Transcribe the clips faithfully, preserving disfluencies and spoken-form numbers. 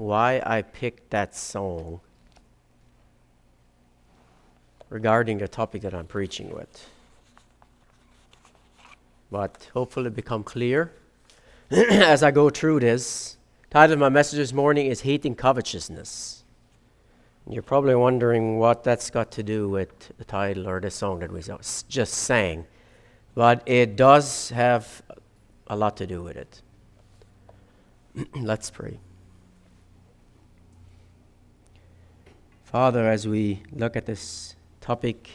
why I picked that song regarding the topic that I'm preaching with. But hopefully it become clear as I go through this. The title of my message this morning is Hating Covetousness. You're probably wondering what that's got to do with the title or the song that we just sang. But it does have a lot to do with it. Let's pray. Father, as we look at this topic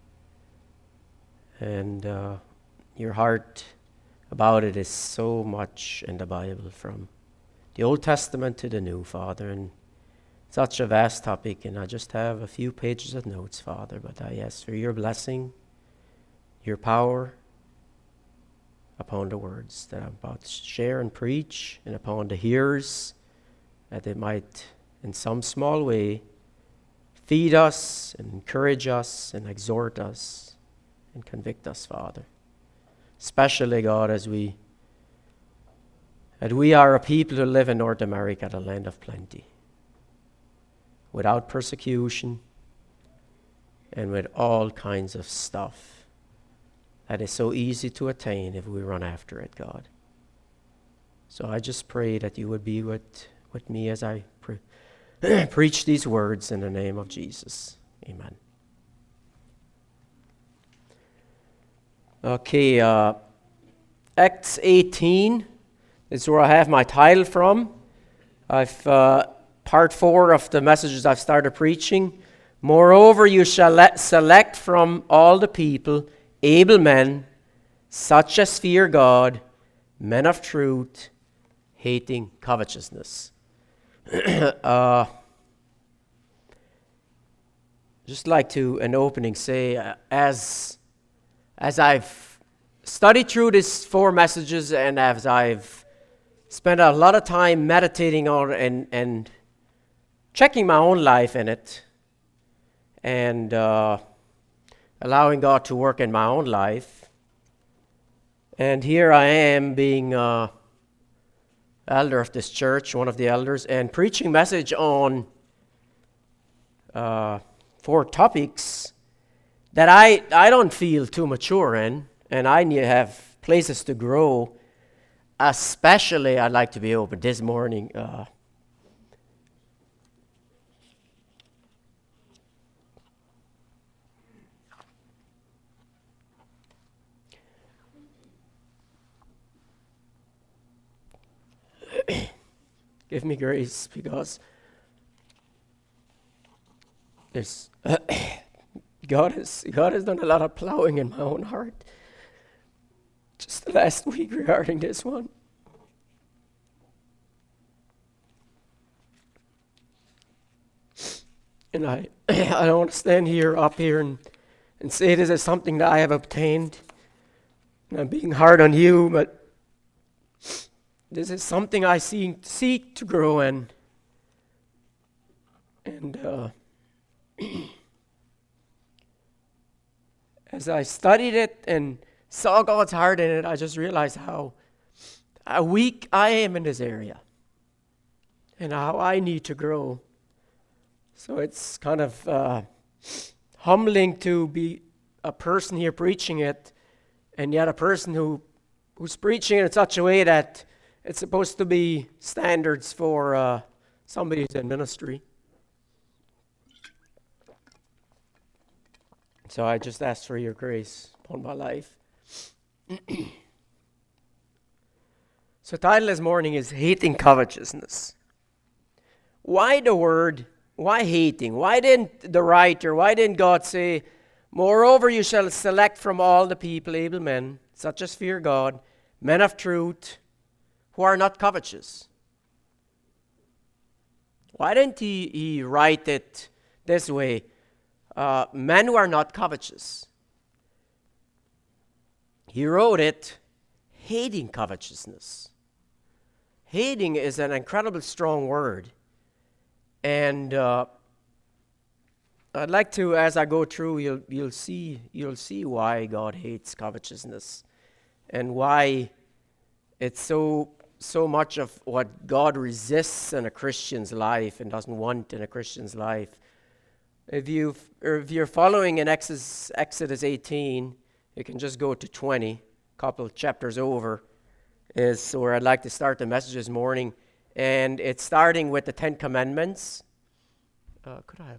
and uh, your heart about it is so much in the Bible, from the Old Testament to the New, Father, and such a vast topic, and I just have a few pages of notes, Father, but I ask for your blessing, your power upon the words that I'm about to share and preach, and upon the hearers, that they might, in some small way, feed us and encourage us and exhort us and convict us, Father. Especially, God, as we that we are a people who live in North America, the land of plenty, without persecution and with all kinds of stuff that is so easy to attain if we run after it, God. So I just pray that you would be with, with me as I pre- preach these words in the name of Jesus. Amen. Okay, uh, Acts eighteen is where I have my title from. I've uh, part four of the messages I've started preaching. Moreover, you shall let select from all the people able men, such as fear God, men of truth, hating covetousness. uh, just like to, in opening, say, uh, as as I've studied through these four messages and as I've spent a lot of time meditating on and and checking my own life in it, and uh, allowing God to work in my own life, and here I am being uh, elder of this church, one of the elders, and preaching message on uh, four topics that I, I don't feel too mature in, and I need to have places to grow. Especially, I'd like to be open this morning. Uh, give me grace, because there's uh, God has God has done a lot of plowing in my own heart just the last week regarding this one. And I I don't want to stand here up here and, and say this is something that I have obtained. And I'm being hard on you, but this is something I see, seek to grow in. And uh, as I studied it and saw God's heart in it, I just realized how, how weak I am in this area and how I need to grow. So it's kind of uh, humbling to be a person here preaching it, and yet a person who who's preaching it in such a way that it's supposed to be standards for uh, somebody who's in ministry. So I just ask for your grace upon my life. So the title this morning is Hating Covetousness. Why the word, why hating? Why didn't the writer, why didn't God say, moreover you shall select from all the people able men, such as fear God, men of truth, who are not covetous? Why didn't he, he write it this way? Uh, men who are not covetous. He wrote it hating covetousness. Hating is an incredibly strong word. And uh, I'd like to, as I go through, you'll you'll see you'll see why God hates covetousness and why it's so so much of what God resists in a Christian's life and doesn't want in a Christian's life. If, you've, or if you're following in Exodus, Exodus eighteen, you can just go to twenty, a couple of chapters over, is where I'd like to start the message this morning. And it's starting with the Ten Commandments. Uh, could I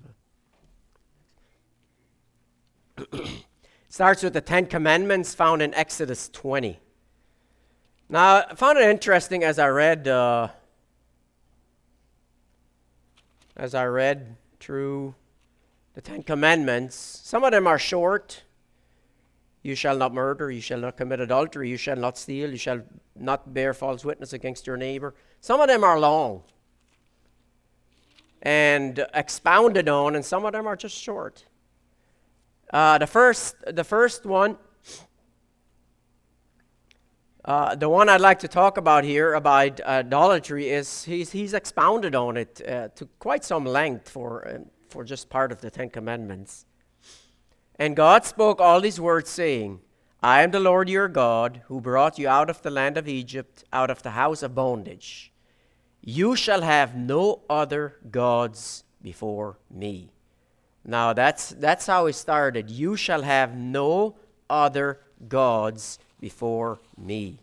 have a... starts with the Ten Commandments found in Exodus twenty. Now, I found it interesting as I read, uh, as I read through the Ten Commandments. Some of them are short. You shall not murder, you shall not commit adultery, you shall not steal, you shall not bear false witness against your neighbor. Some of them are long and expounded on, and some of them are just short. Uh, the first, the first one, uh, the one I'd like to talk about here about idolatry is he's he's expounded on it uh, to quite some length for uh, for just part of the Ten Commandments. And God spoke all these words, saying, I am the Lord your God, who brought you out of the land of Egypt, out of the house of bondage. You shall have no other gods before me. Now that's that's how it started. You shall have no other gods before me.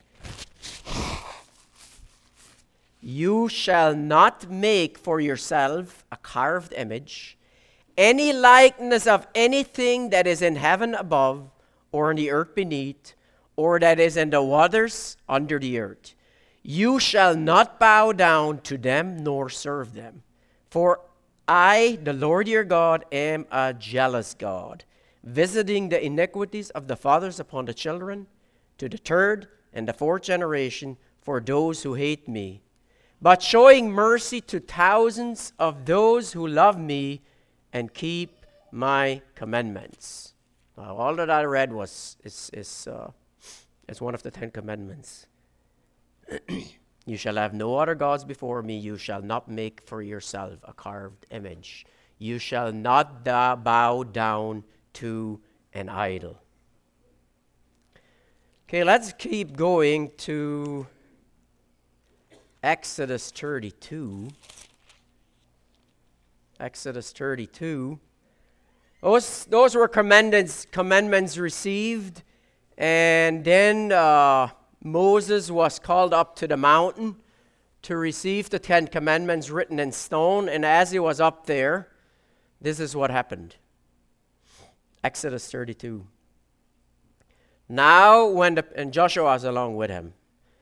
You shall not make for yourself a carved image, any likeness of anything that is in heaven above, or in the earth beneath, or that is in the waters under the earth. You shall not bow down to them nor serve them. For I, the Lord your God, am a jealous God, visiting the iniquities of the fathers upon the children, to the third and the fourth generation, for those who hate me, but showing mercy to thousands of those who love me and keep my commandments. Now, all that I read was is is uh, is one of the Ten Commandments. You shall have no other gods before me. You shall not make for yourself a carved image. You shall not da- bow down to an idol. Okay, let's keep going to Exodus thirty-two. Exodus thirty-two. Those, those were commandments, commandments received, and then uh, Moses was called up to the mountain to receive the Ten Commandments written in stone, and as he was up there, this is what happened. Exodus thirty-two. Now when the, and Joshua was along with him.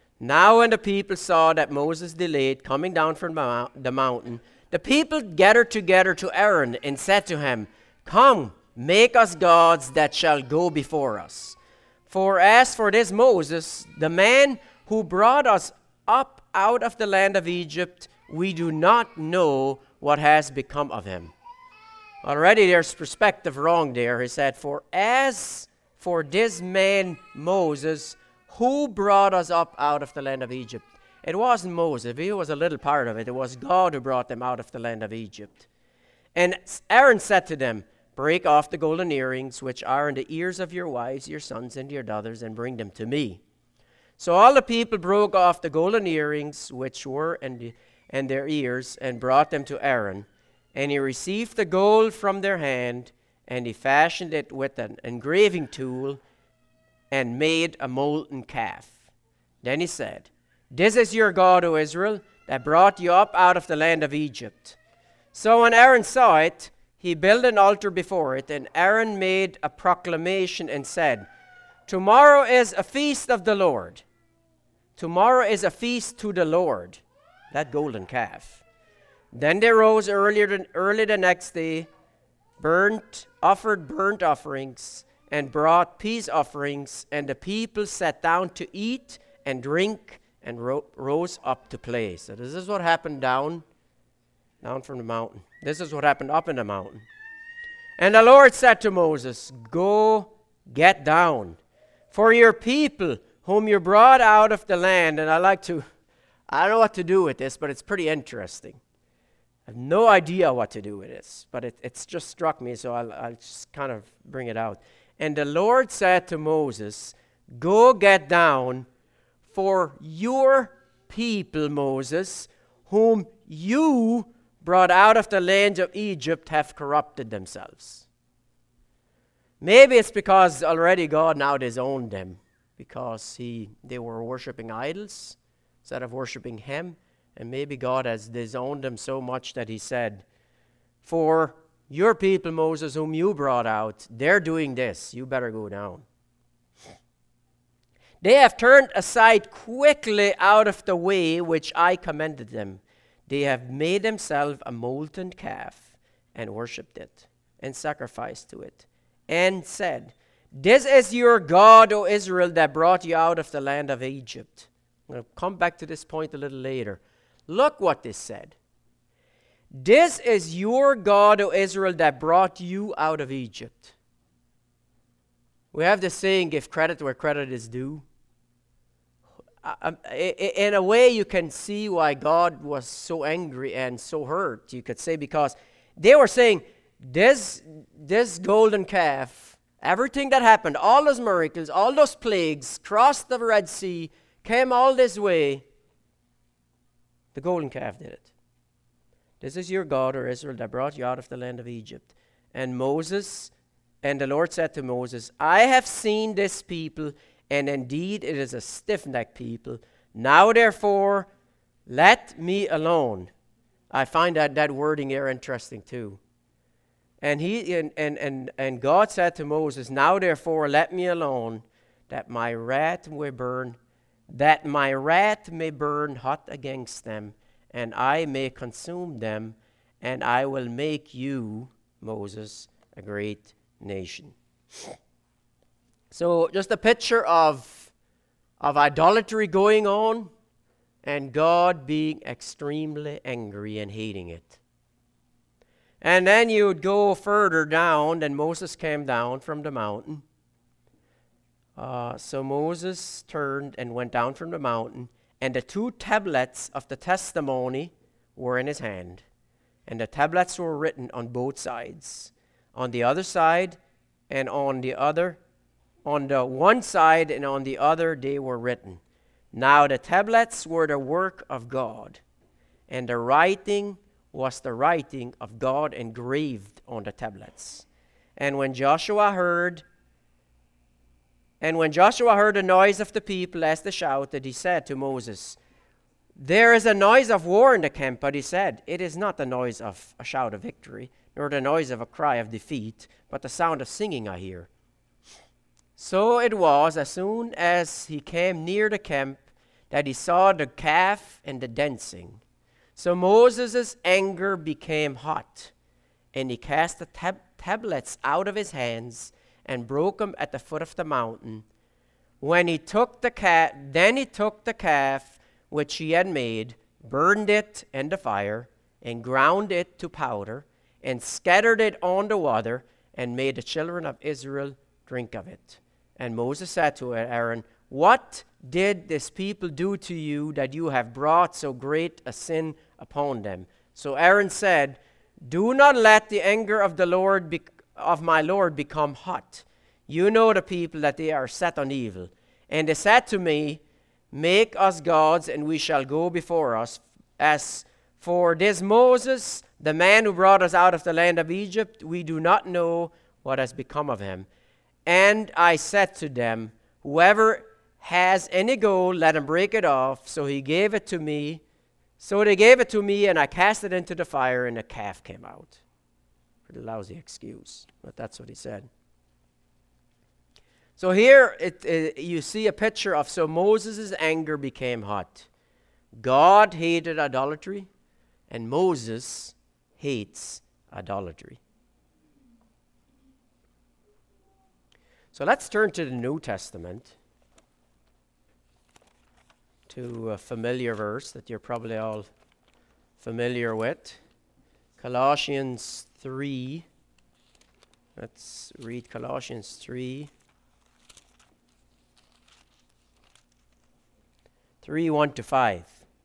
Now when the people saw that Moses delayed coming down from the mountain, the people gathered together to Aaron and said to him, Come, make us gods that shall go before us. For as for this Moses, the man who brought us up out of the land of Egypt, we do not know what has become of him. Already there's perspective wrong there. He said, For as for this man Moses, who brought us up out of the land of Egypt? It wasn't Moses. He was a little part of it. It was God who brought them out of the land of Egypt. And Aaron said to them, Break off the golden earrings which are in the ears of your wives, your sons, and your daughters, and bring them to me. So all the people broke off the golden earrings which were in, the, in their ears, and brought them to Aaron. And he received the gold from their hand, and he fashioned it with an engraving tool, and made a molten calf. Then he said, This is your God, O Israel, that brought you up out of the land of Egypt. So when Aaron saw it, he built an altar before it, and Aaron made a proclamation and said, Tomorrow is a feast of the Lord. Tomorrow is a feast to the Lord, that golden calf. Then they rose earlier than, early the next day, burnt, offered burnt offerings, and brought peace offerings, and the people sat down to eat and drink and ro- rose up to play. So this is what happened down, down from the mountain. This is what happened up in the mountain. And the Lord said to Moses, Go, get down, for your people whom you brought out of the land. And I like to, I don't know what to do with this, but it's pretty interesting. I have no idea what to do with this, but it, it's just struck me, so I'll, I'll just kind of bring it out. And the Lord said to Moses, Go get down, for your people, Moses, whom you brought out of the land of Egypt, have corrupted themselves. Maybe it's because already God now disowned them, because he they were worshiping idols instead of worshiping him. And maybe God has disowned them so much that he said, for your people, Moses, whom you brought out, they're doing this. You better go down. They have turned aside quickly out of the way which I commanded them. They have made themselves a molten calf and worshipped it and sacrificed to it and said, this is your God, O Israel, that brought you out of the land of Egypt. I'm going to come back to this point a little later. Look what this said. This is your God, O Israel, that brought you out of Egypt. We have this saying, give credit where credit is due. In a way, you can see why God was so angry and so hurt. You could say because they were saying, this, this golden calf, everything that happened, all those miracles, all those plagues, crossed the Red Sea, came all this way, the golden calf did it. This is your God, O Israel, that brought you out of the land of Egypt. And Moses, and the Lord said to Moses, I have seen this people, and indeed it is a stiff-necked people. Now therefore, let me alone. I find that, that wording here interesting too. And he and, and, and, and God said to Moses, now therefore let me alone, that my wrath may burn, that my wrath may burn hot against them, and I may consume them, and I will make you, Moses, a great nation. So just a picture of, of idolatry going on, and God being extremely angry and hating it. And then you would go further down, and Moses came down from the mountain. Uh, so Moses turned and went down from the mountain, and the two tablets of the testimony were in his hand. And the tablets were written on both sides. On the other side and on the other, on the one side and on the other they were written. Now the tablets were the work of God, and the writing was the writing of God engraved on the tablets. And when Joshua heard And when Joshua heard the noise of the people as they shouted, he said to Moses, there is a noise of war in the camp, but he said, it is not the noise of a shout of victory, nor the noise of a cry of defeat, but the sound of singing I hear. So it was, as soon as he came near the camp, that he saw the calf and the dancing. So Moses' anger became hot, and he cast the tab- tablets out of his hands, and broke them at the foot of the mountain. When he took the calf, then he took the calf which he had made, burned it in the fire, and ground it to powder, and scattered it on the water, and made the children of Israel drink of it. And Moses said to Aaron, what did this people do to you, that you have brought so great a sin upon them? So Aaron said, do not let the anger of the Lord be of my Lord become hot. You know the people, that they are set on evil. And they said to me, make us gods, and we shall go before us. As for this Moses, the man who brought us out of the land of Egypt, we do not know what has become of him. And I said to them, whoever has any gold, let him break it off. So he gave it to me. So they gave it to me, and I cast it into the fire, and the calf came out. Pretty lousy excuse, but that's what he said. So here it, it, you see a picture of, so Moses' anger became hot. God hated idolatry, and Moses hates idolatry. So let's turn to the New Testament, to a familiar verse that you're probably all familiar with. Colossians three. Let's read Colossians three. three, one to five.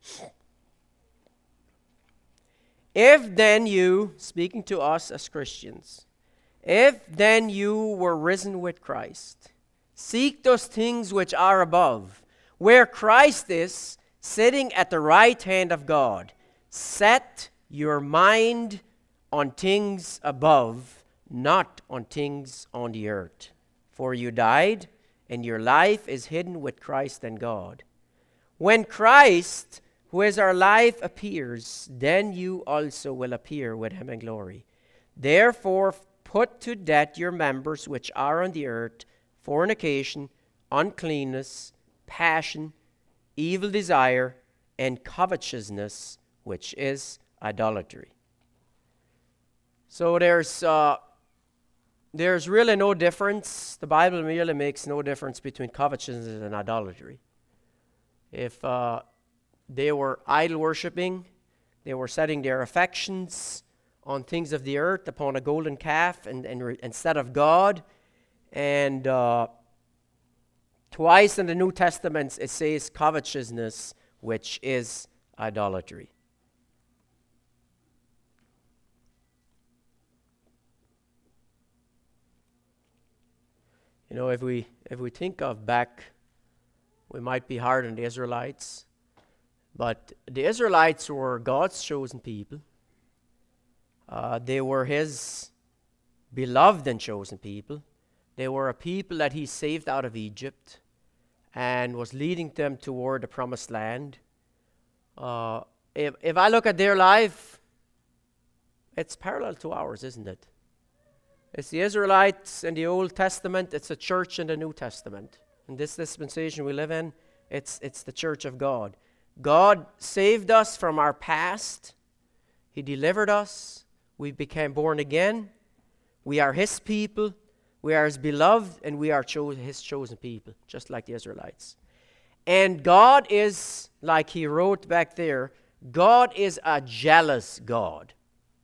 If then you, speaking to us as Christians, if then you were risen with Christ, seek those things which are above, where Christ is, sitting at the right hand of God. Set your mind on things above, not on things on the earth. For you died, and your life is hidden with Christ in God. When Christ, who is our life, appears, then you also will appear with him in glory. Therefore, put to death your members which are on the earth, fornication, uncleanness, passion, evil desire, and covetousness, which is idolatry. So there's uh, there's really no difference. The Bible really makes no difference between covetousness and idolatry. If uh, they were idol worshiping, they were setting their affections on things of the earth, upon a golden calf and, and re- instead of God. And uh, twice in the New Testament it says covetousness, which is idolatry. You know, if we if we think of back, we might be hard on the Israelites, but the Israelites were God's chosen people. Uh, they were his beloved and chosen people. They were a people that he saved out of Egypt and was leading them toward the promised land. Uh, if, if I look at their life, it's parallel to ours, isn't it? It's the Israelites in the Old Testament. It's the church in the New Testament. In this dispensation we live in, it's, it's the church of God. God saved us from our past. He delivered us. We became born again. We are his people. We are his beloved, and we are cho- his chosen people, just like the Israelites. And God is, like he wrote back there, God is a jealous God.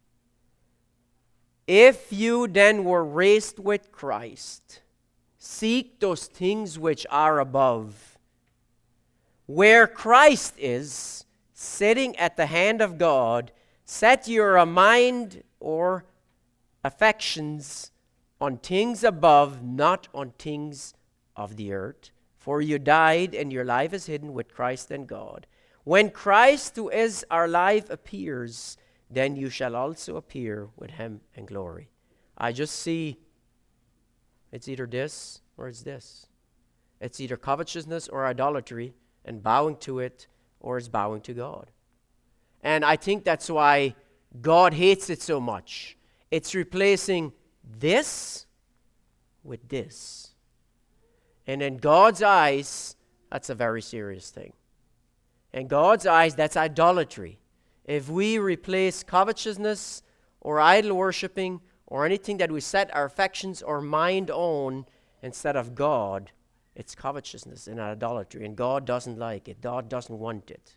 If you then were raised with Christ, seek those things which are above, where Christ is, sitting at the hand of God. Set your mind or affections on things above, not on things of the earth. For you died, and your life is hidden with Christ in God. When Christ, who is our life, appears, then you shall also appear with him in glory. I just see it's either this or it's this. It's either covetousness or idolatry, and bowing to it, or it's bowing to God. And I think that's why God hates it so much. It's replacing this with this. And in God's eyes, that's a very serious thing. In God's eyes, that's idolatry. If we replace covetousness or idol worshiping or anything that we set our affections or mind on instead of God, it's covetousness and idolatry. And God doesn't like it. God doesn't want it.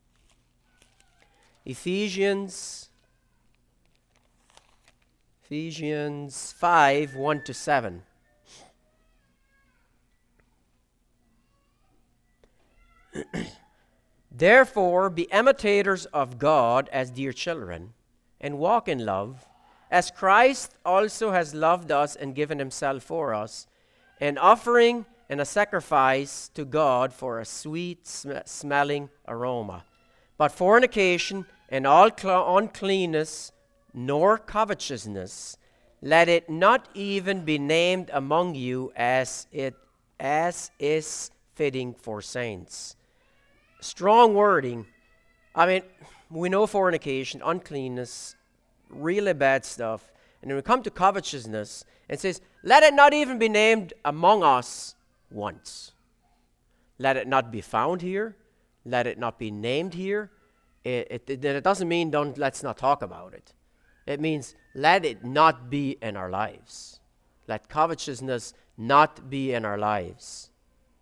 Ephesians, Ephesians five, one to seven. Therefore, be imitators of God as dear children, and walk in love, as Christ also has loved us and given himself for us, an offering and a sacrifice to God for a sweet sm- smelling aroma. But fornication and all cl- uncleanness, nor covetousness, let it not even be named among you as it as is fitting for saints. Strong wording. I mean, we know fornication, uncleanness, really bad stuff. And when we come to covetousness, it says, let it not even be named among us once. Let it not be found here. Let it not be named here. It, it, it doesn't mean don't let's not talk about it. It means let it not be in our lives. Let covetousness not be in our lives.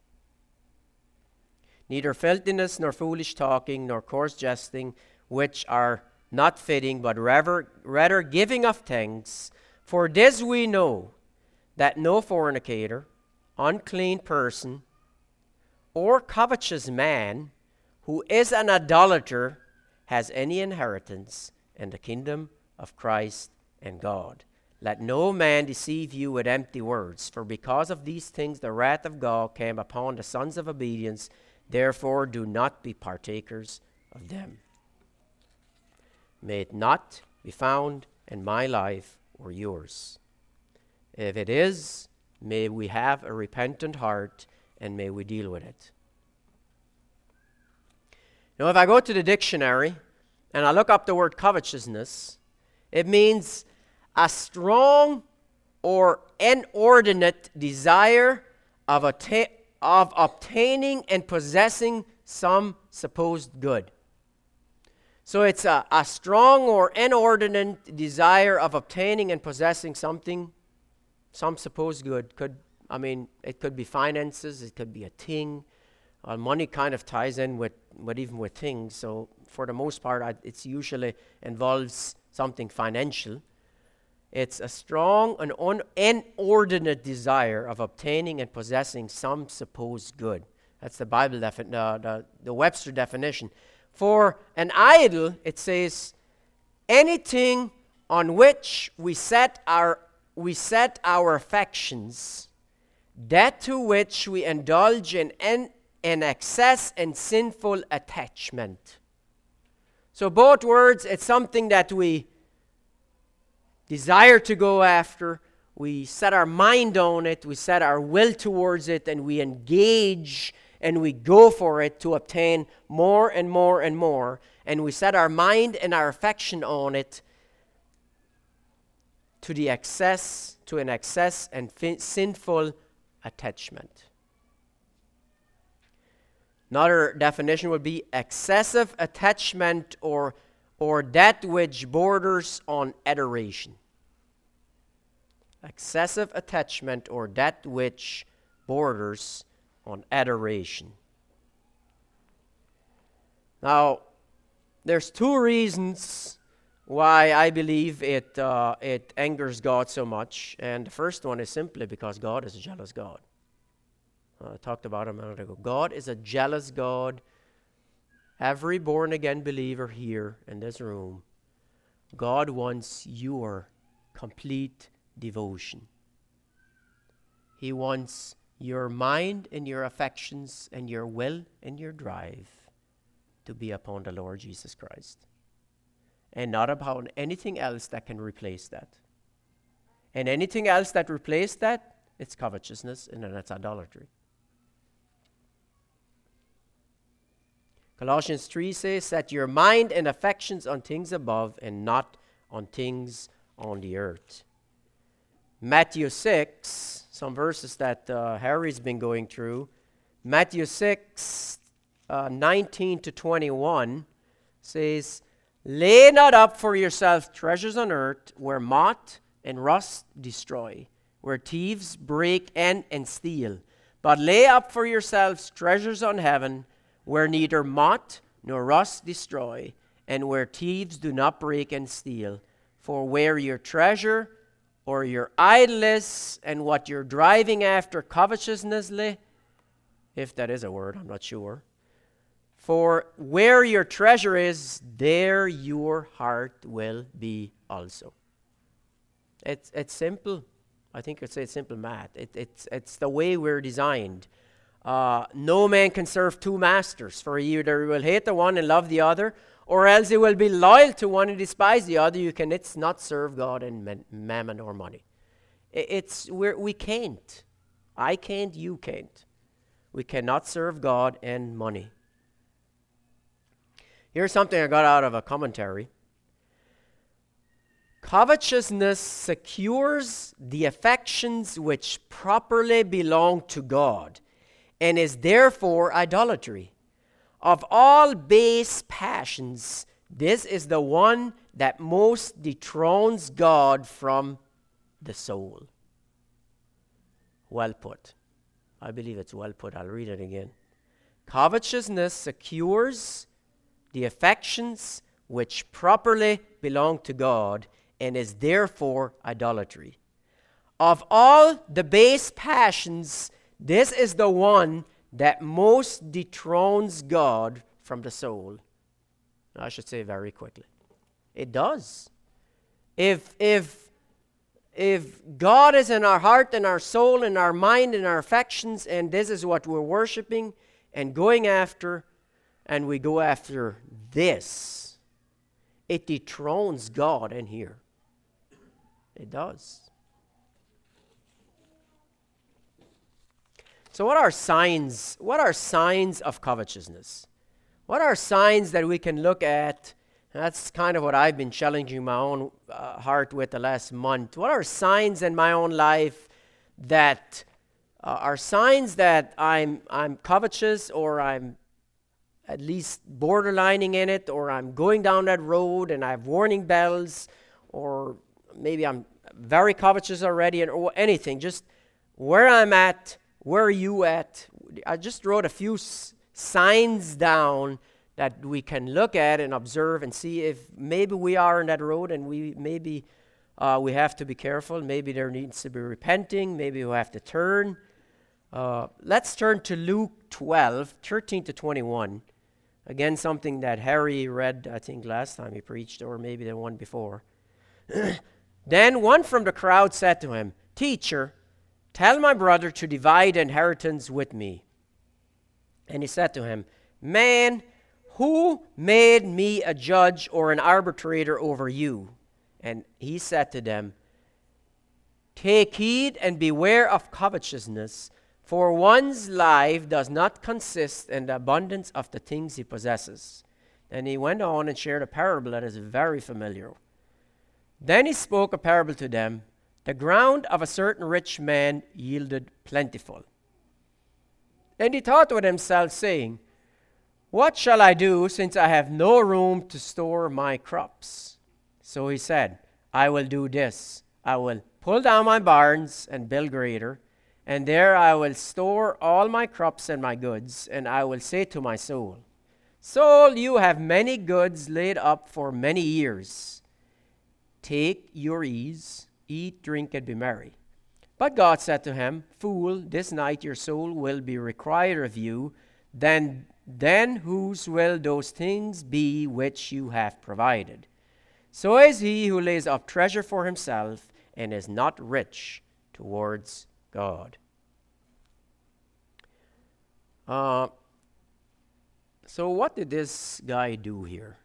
Neither filthiness, nor foolish talking, nor coarse jesting, which are not fitting, but rather, rather giving of thanks. For this we know, that no fornicator, unclean person, or covetous man, who is an idolater, has any inheritance in the kingdom of Christ and God. Let no man deceive you with empty words, for because of these things the wrath of God came upon the sons of obedience. Therefore, do not be partakers of them. May it not be found in my life or yours. If it is, may we have a repentant heart and may we deal with it. Now, if I go to the dictionary and I look up the word covetousness, it means a strong or inordinate desire of, atta- of obtaining and possessing some supposed good. So it's a, a strong or inordinate desire of obtaining and possessing something, some supposed good. Could I mean, it could be finances, it could be a thing. Uh, money kind of ties in with, with even with things. So for the most part, I, it's usually involves something financial. It's a strong and un- inordinate desire of obtaining and possessing some supposed good. That's the Bible defi- uh, the, the Webster definition. For an idol, it says, anything on which we set our we set our affections, that to which we indulge in an, an excess and sinful attachment. So both words, it's something that we desire to go after, we set our mind on it, we set our will towards it, and we engage and we go for it to obtain more and more and more, and we set our mind and our affection on it to the excess, to an excess and fin- sinful attachment. Another definition would be excessive attachment or, or that which borders on adoration. Excessive attachment or that which borders on adoration. Now, there's two reasons why I believe it uh, it angers God so much, and the first one is simply because God is a jealous God. Uh, I talked about it a minute ago. God is a jealous God. Every born-again believer here in this room, God wants your complete devotion. He wants your mind and your affections and your will and your drive to be upon the Lord Jesus Christ, and not upon anything else that can replace that. And anything else that replaces that, it's covetousness, and then it's idolatry. Colossians three says, set your mind and affections on things above and not on things on the earth. Matthew six, some verses that uh, Harry's been going through. Matthew six, uh, nineteen to twenty-one says, lay not up for yourself treasures on earth where moth and rust destroy, where thieves break in and steal. But lay up for yourselves treasures on heaven where neither moth nor rust destroy, and where thieves do not break and steal. For where your treasure or your idol is, and what you're driving after covetously, if that is a word, I'm not sure. For where your treasure is, there your heart will be also. It's it's simple. I think I'd say it's simple math. It, it's it's the way we're designed. Uh, no man can serve two masters, for either he will hate the one and love the other, or else he will be loyal to one and despise the other. You can it's not serve God and man, mammon or money. It, it's we're, we can't. I can't. You can't. We cannot serve God and money. Here's something I got out of a commentary. Covetousness secures the affections which properly belong to God, and is therefore idolatry. Of all base passions, this is the one that most dethrones God from the soul. Well put. I believe it's well put. I'll read it again. Covetousness secures the affections which properly belong to God, and is therefore idolatry. Of all the base passions, this is the one that most dethrones God from the soul. I should say very quickly. It does. If if if God is in our heart and our soul and our mind and our affections, and this is what we're worshiping, and going after, and we go after this, it dethrones God in here. It does. So what are signs? What are signs of covetousness? What are signs that we can look at? And that's kind of what I've been challenging my own uh, heart with the last month. What are signs in my own life that uh, are signs that I'm I'm covetous, or I'm at least borderlining in it, or I'm going down that road and I have warning bells, or maybe I'm very covetous already, and or anything. Just where I'm at. Where are you at? I just wrote a few s- signs down that we can look at and observe and see if maybe we are on that road, and we maybe uh, we have to be careful. Maybe there needs to be repenting. Maybe we have to turn. Uh, let's turn to Luke twelve, thirteen to twenty-one. Again, something that Harry read, I think, last time he preached, or maybe the one before. Then one from the crowd said to him, "Teacher, tell my brother to divide inheritance with me." And he said to him, "Man, who made me a judge or an arbitrator over you?" And he said to them, "Take heed and beware of covetousness, for one's life does not consist in the abundance of the things he possesses." And he went on and shared a parable that is very familiar. Then he spoke a parable to them. The ground of a certain rich man yielded plentiful. And he thought with himself, saying, "What shall I do, since I have no room to store my crops?" So he said, "I will do this. I will pull down my barns and build greater, and there I will store all my crops and my goods. And I will say to my soul, Soul, you have many goods laid up for many years. Take your ease, eat, drink, and be merry." But God said to him, "Fool, this night your soul will be required of you. Then, then whose will those things be which you have provided? So is he who lays up treasure for himself and is not rich towards God." Uh, so what did this guy do here?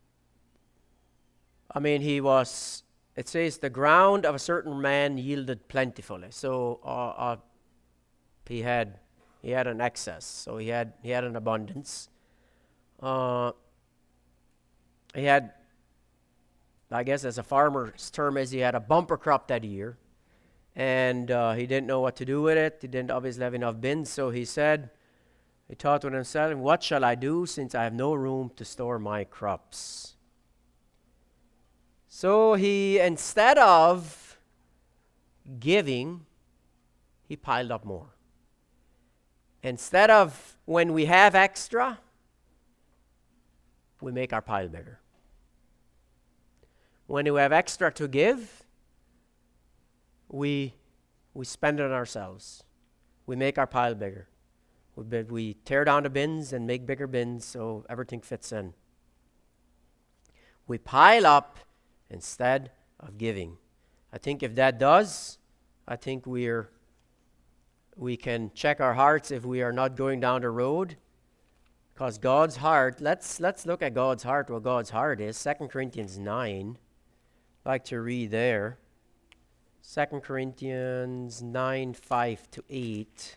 I mean, he was, it says, the ground of a certain man yielded plentifully. So uh, uh, he had he had an excess. So he had he had an abundance. Uh, he had, I guess, as a farmer's term is, he had a bumper crop that year, and uh, he didn't know what to do with it. He didn't obviously have enough bins, so he said, he thought with himself, "What shall I do, since I have no room to store my crops?" So he, instead of giving, he piled up more. Instead of, when we have extra, we make our pile bigger. When we have extra to give, we we spend it on ourselves. We make our pile bigger. We, we tear down the bins and make bigger bins so everything fits in. We pile up instead of giving. I think if that does, I think we're we can check our hearts if we are not going down the road. Because God's heart, let's let's look at God's heart, what God's heart is. Second Corinthians nine. I'd like to read there. Second Corinthians nine, five to eight.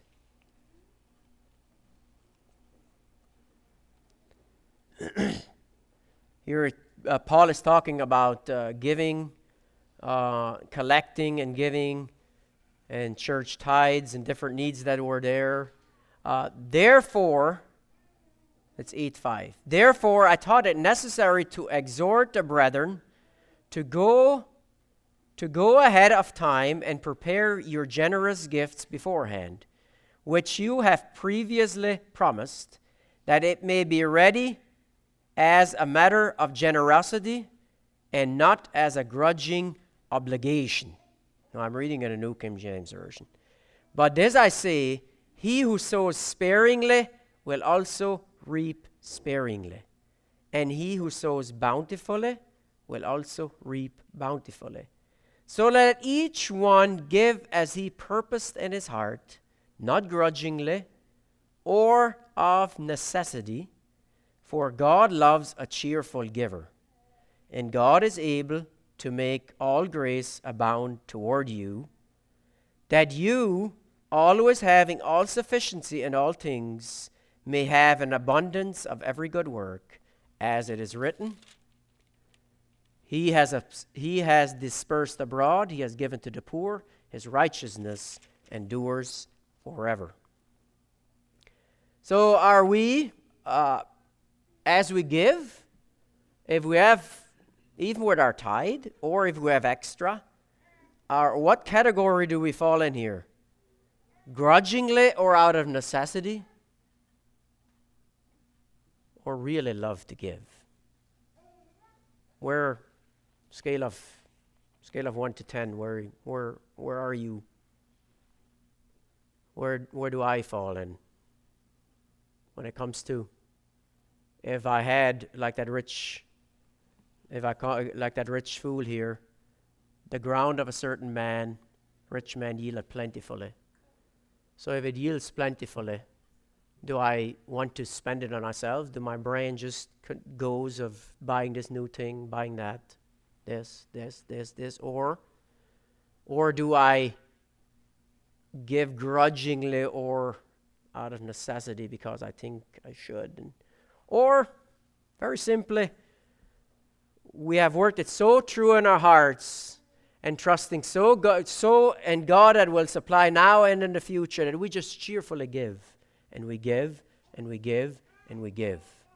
Here uh, Paul is talking about uh, giving, uh, collecting and giving, and church tithes and different needs that were there. Uh, therefore, it's eight five. Therefore, I thought it necessary to exhort the brethren to go to go ahead of time and prepare your generous gifts beforehand, which you have previously promised, that it may be ready as a matter of generosity and not as a grudging obligation. Now, I'm reading in a New King James Version. But this I say, he who sows sparingly will also reap sparingly, and he who sows bountifully will also reap bountifully. So let each one give as he purposed in his heart, not grudgingly or of necessity, for God loves a cheerful giver. And God is able to make all grace abound toward you, that you, always having all sufficiency in all things, may have an abundance of every good work, as it is written, He has, a, he has dispersed abroad, He has given to the poor, His righteousness endures forever. So are we, uh, as we give, if we have, even with our tithe, or if we have extra, our, what category do we fall in here? Grudgingly or out of necessity? Or really love to give? Where, scale of scale of one to ten, where where where are you? Where where do I fall in? When it comes to, if I had like that rich, if I call like that rich fool here, the ground of a certain man, rich man yielded plentifully. So if it yields plentifully, do I want to spend it on myself? Do my brain just goes of buying this new thing, buying that, this, this, this, this, or, or do I give grudgingly or out of necessity because I think I should? And, or, very simply, we have worked it so true in our hearts and trusting so God, so and God that will supply now and in the future that we just cheerfully give. And we give, and we give, and we give.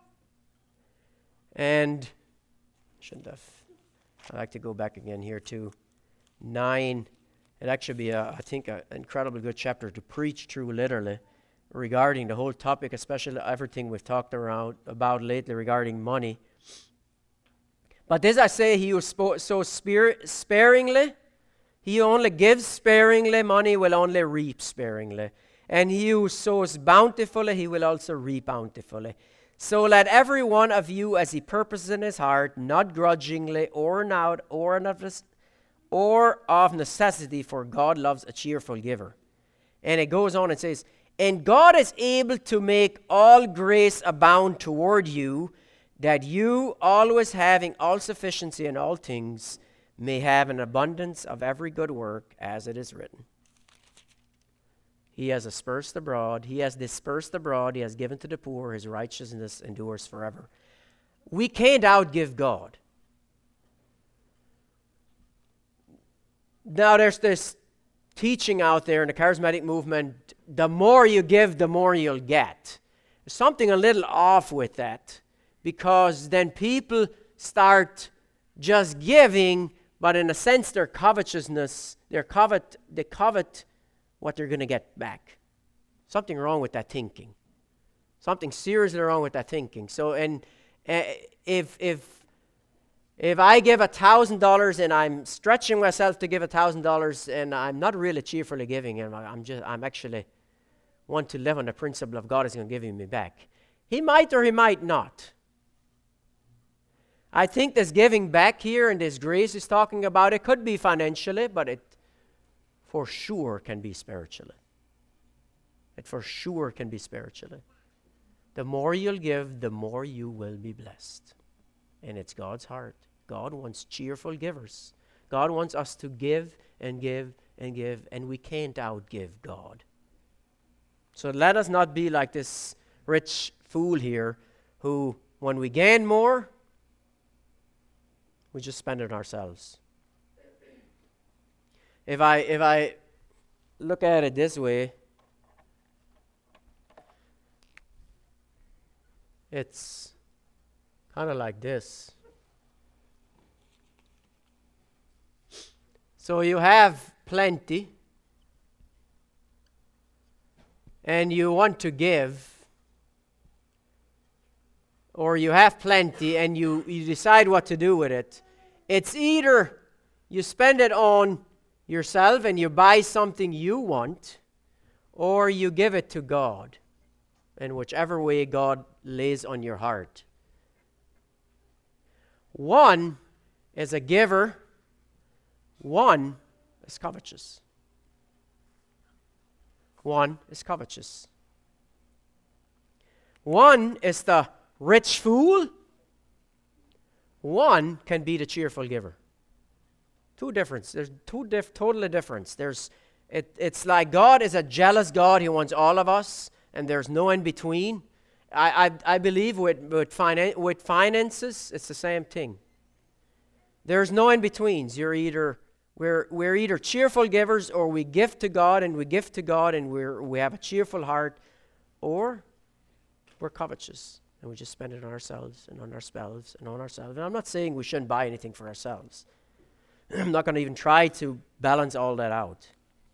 And, shouldn't have, I'd like to go back again here to nine. It'd actually be, a, I think, an incredibly good chapter to preach through literally regarding the whole topic, especially everything we've talked around about lately regarding money. But this I say, he who spo- sows spirit sparingly, he who only gives sparingly, money will only reap sparingly. And he who sows bountifully, he will also reap bountifully. So let every one of you, as he purposes in his heart, not grudgingly or not or of, or of necessity, for God loves a cheerful giver. And it goes on and says, and God is able to make all grace abound toward you, that you, always having all sufficiency in all things, may have an abundance of every good work, as it is written. He has dispersed abroad, he has dispersed abroad, he has given to the poor, his righteousness endures forever. We can't outgive God. Now there's this teaching out there in the charismatic movement, the more you give, the more you'll get. There's something a little off with that, because then people start just giving, but in a sense their covetousness, their covet, they covet what they're going to get back. Something wrong with that thinking. Something seriously wrong with that thinking. So, and uh, if if if I give a thousand dollars and I'm stretching myself to give a thousand dollars, and I'm not really cheerfully giving, and I'm just I'm actually want to live on the principle of God is going to give me back. He might or he might not. I think this giving back here and this grace is talking about, it could be financially, but it for sure can be spiritually. It for sure can be spiritually. The more you'll give, the more you will be blessed. And it's God's heart. God wants cheerful givers. God wants us to give and give and give, and we can't outgive God. So let us not be like this rich fool here who, when we gain more, we just spend it ourselves. If I if I look at it this way, it's kind of like this. So you have plenty, and you want to give, or you have plenty and you, you decide what to do with it. It's either you spend it on yourself and you buy something you want, or you give it to God in whichever way God lays on your heart. One is a giver, one is covetous. One is covetous. One is the rich fool. One can be the cheerful giver. Two difference. There's two diff- totally difference. There's it, it's like God is a jealous God. He wants all of us, and there's no in between. I I, I believe with with, finan- with finances, it's the same thing. There's no in betweens. You're either we're we're either cheerful givers, or we give to God and we give to God and we're we have a cheerful heart, or we're covetous and we just spend it on ourselves and on ourselves and on ourselves. And I'm not saying we shouldn't buy anything for ourselves. I'm not going to even try to balance all that out.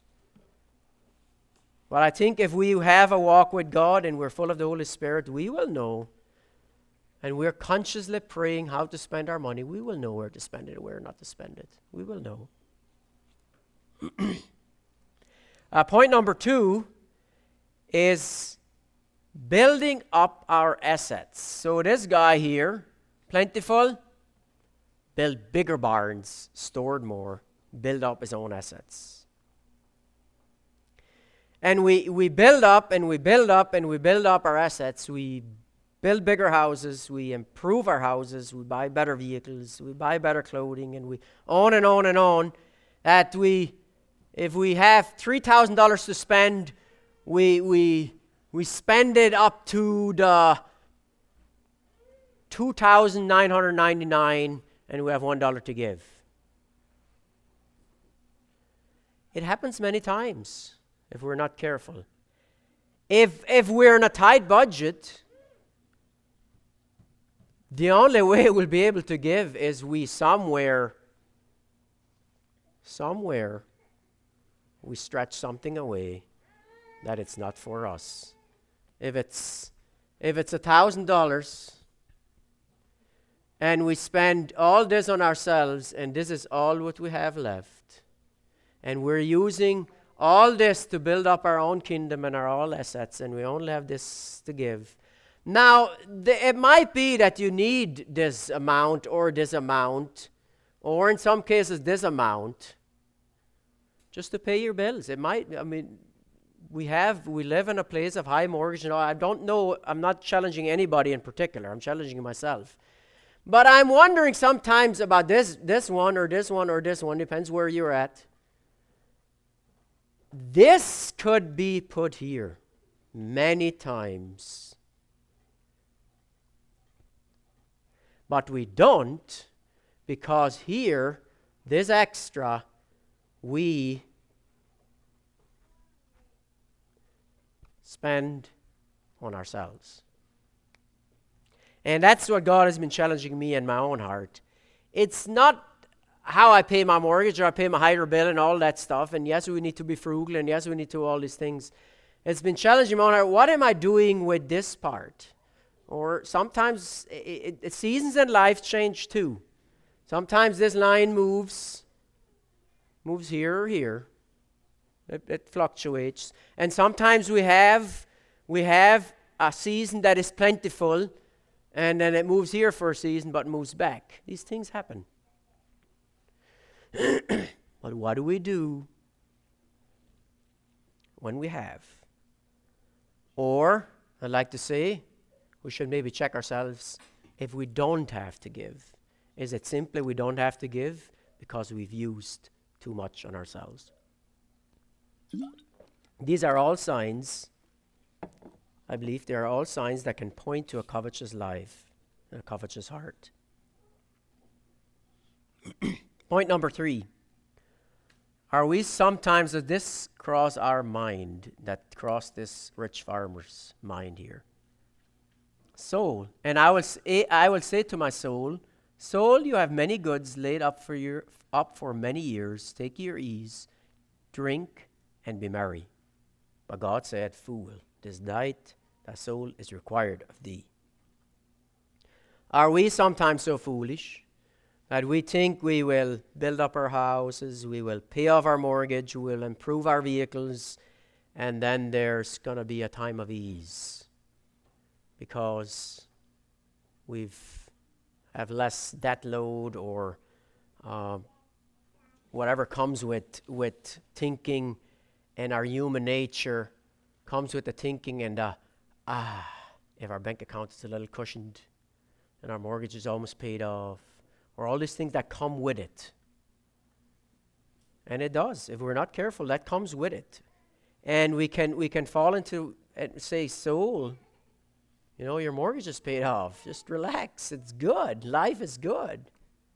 But I think if we have a walk with God and we're full of the Holy Spirit, we will know, and we're consciously praying how to spend our money, we will know where to spend it and where not to spend it. We will know. uh, point number two is building up our assets. So this guy here, plentiful, build bigger barns, stored more, build up his own assets. And we, we build up and we build up and we build up our assets. We build bigger houses, we improve our houses, we buy better vehicles, we buy better clothing, and we on and on and on. That we, if we have three thousand dollars to spend, we, we, we spend it up to the two thousand nine hundred ninety-nine, and we have one dollar to give. It happens many times if we're not careful. If if we're in a tight budget, the only way we'll be able to give is we somewhere, somewhere, we stretch something away that it's not for us. If it's if it's a thousand dollars and we spend all this on ourselves and this is all what we have left, and we're using all this to build up our own kingdom and our own assets, and we only have this to give. Now, the, it might be that you need this amount or this amount, or in some cases this amount, just to pay your bills. It might, I mean, we have, we live in a place of high mortgage and all. I don't know, I'm not challenging anybody in particular. I'm challenging myself. But I'm wondering sometimes about this, this one or this one or this one, depends where you're at. This could be put here many times. But we don't, because here, this extra, we spend on ourselves. And that's what God has been challenging me in my own heart. It's not how I pay my mortgage or I pay my hydro bill and all that stuff. And yes, we need to be frugal, and yes, we need to do all these things. It's been challenging my own heart. What am I doing with this part? Or sometimes it, it, it, seasons in life change too. Sometimes this line moves, moves here or here. It, it fluctuates. And sometimes we have, we have a season that is plentiful, and then it moves here for a season but moves back. These things happen. But what do we do when we have? Or, I'd like to say, we should maybe check ourselves if we don't have to give. Is it simply we don't have to give because we've used too much on ourselves? These are all signs, I believe they are all signs that can point to a covetous life and a covetous heart. Point number three. Are we sometimes, does this cross our mind, that cross this rich farmer's mind here? Soul. And I will say, I will say to my soul, soul, you have many goods laid up for your up for many years. Take your ease, drink, and be merry. But God said, fool, this night thy soul is required of thee. Are we sometimes so foolish that we think we will build up our houses, we will pay off our mortgage, we will improve our vehicles, and then there's going to be a time of ease because we've have less debt load or uh, whatever comes with with thinking, and our human nature comes with the thinking and the ah if our bank account is a little cushioned and our mortgage is almost paid off, or all these things that come with it. And it does. If we're not careful, that comes with it. And we can we can fall into and say, soul, you know, your mortgage is paid off. Just relax. It's good. Life is good.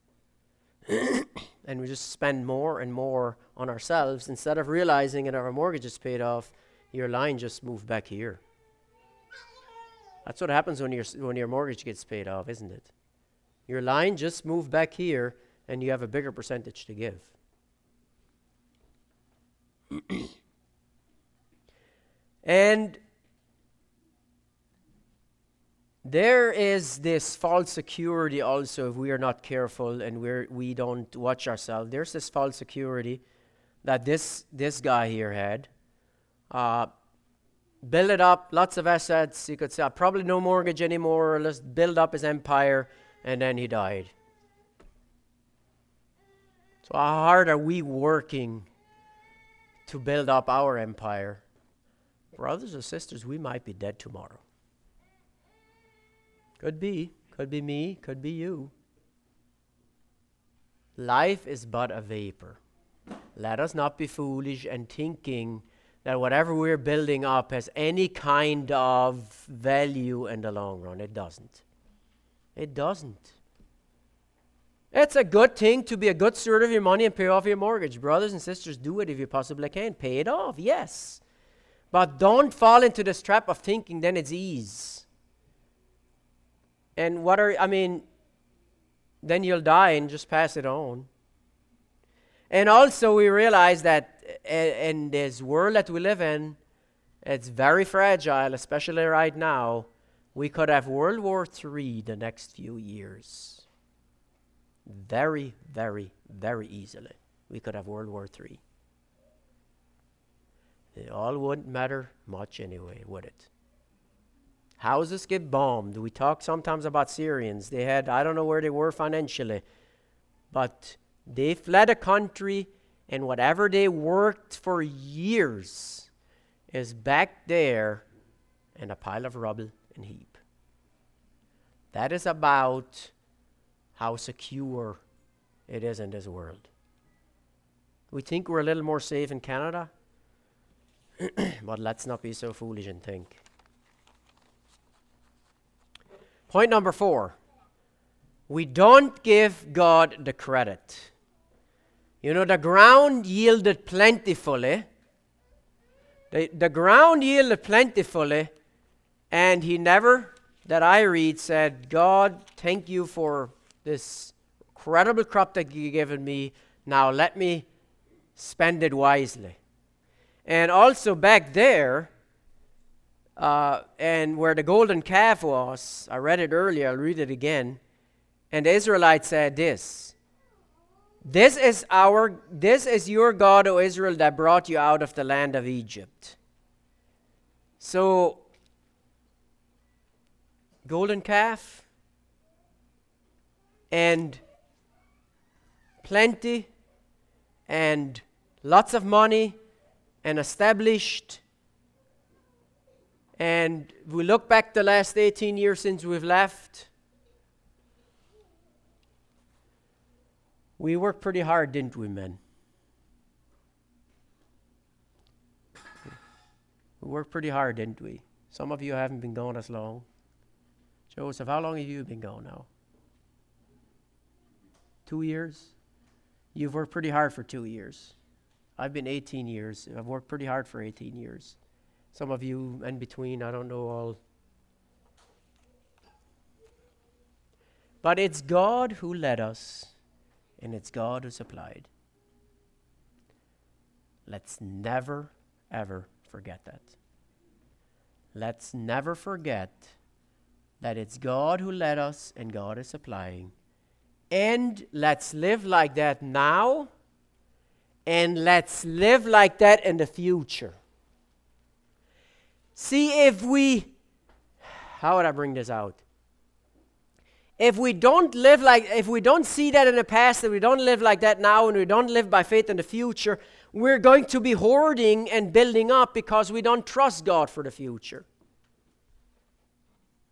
And we just spend more and more on ourselves instead of realizing that our mortgage is paid off. Your line just moved back here. That's what happens when your when your mortgage gets paid off, isn't it? Your line just moved back here, and you have a bigger percentage to give. And there is this false security also if we are not careful and we're, we don't watch ourselves. There's this false security that this, this guy here had. Uh, build it up, lots of assets. He could say, probably no mortgage anymore. Let's build up his empire. And then he died. So how hard are we working to build up our empire? Brothers and sisters, we might be dead tomorrow. Could be. Could be me. Could be you. Life is but a vapor. Let us not be foolish and thinking that whatever we're building up has any kind of value in the long run. It doesn't. It doesn't. It's a good thing to be a good steward of your money and pay off your mortgage. Brothers and sisters, do it if you possibly can. Pay it off, yes. But don't fall into this trap of thinking then it's ease. And what are, I mean, then you'll die and just pass it on. And also we realize that in this world that we live in, it's very fragile, especially right now. We could have World War Three the next few years. Very, very, very easily. We could have World War Three. It all wouldn't matter much anyway, would it? Houses get bombed. We talk sometimes about Syrians. They had, I don't know where they were financially, but they fled a country, and whatever they worked for years is back there in a pile of rubble and heap. That is about how secure it is in this world. We think we're a little more safe in Canada, but let's not be so foolish and think. Point number four. We don't give God the credit. You know, the ground yielded plentifully. The, the ground yielded plentifully, and he never, that I read, said, God, thank you for this incredible crop that you've given me. Now let me spend it wisely. And also back there, uh, and where the golden calf was, I read it earlier, I'll read it again. And the Israelites said this, This is our, this is your God, O Israel, that brought you out of the land of Egypt. So, golden calf and plenty and lots of money and established. And we look back the last eighteen years since we've left. We worked pretty hard, didn't we, men? We worked pretty hard, didn't we? Some of you haven't been gone as long. Joseph, how long have you been gone now? Two years? You've worked pretty hard for two years. I've been eighteen years. I've worked pretty hard for eighteen years. Some of you in between, I don't know all. But it's God who led us, and it's God who supplied. Let's never, ever forget that. Let's never forget that it's God who led us and God is supplying. And let's live like that now, and let's live like that in the future. See, if we, how would I bring this out? If we don't live like, if we don't see that in the past, and we don't live like that now, and we don't live by faith in the future, we're going to be hoarding and building up because we don't trust God for the future.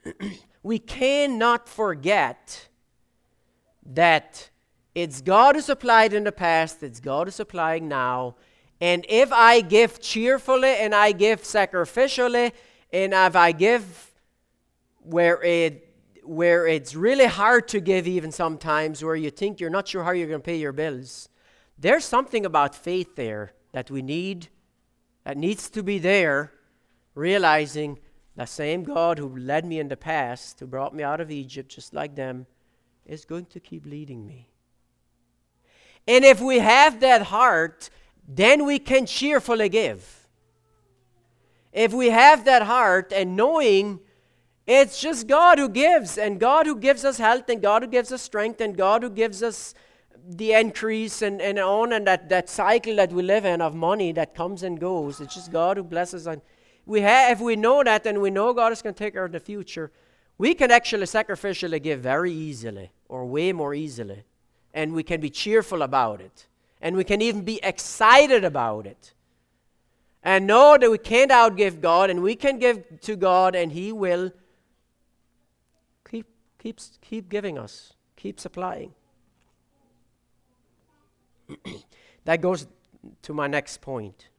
we cannot forget that it's God who supplied in the past, it's God who supplying now. And if I give cheerfully and I give sacrificially, and if I give where it where it's really hard to give even sometimes, where you think you're not sure how you're going to pay your bills, there's something about faith there that we need, that needs to be there, realizing the same God who led me in the past, who brought me out of Egypt just like them, is going to keep leading me. And if we have that heart, then we can cheerfully give. If we have that heart and knowing it's just God who gives, and God who gives us health, and God who gives us strength, and God who gives us the increase and, and on, and that, that cycle that we live in of money that comes and goes. It's just God who blesses us. We have, if we know that, and we know God is going to take care of the future, we can actually sacrificially give very easily, or way more easily. And we can be cheerful about it. And we can even be excited about it. And know that we can't outgive God, and we can give to God, and He will keep, keep, keep giving us, keep supplying. That goes to my next point.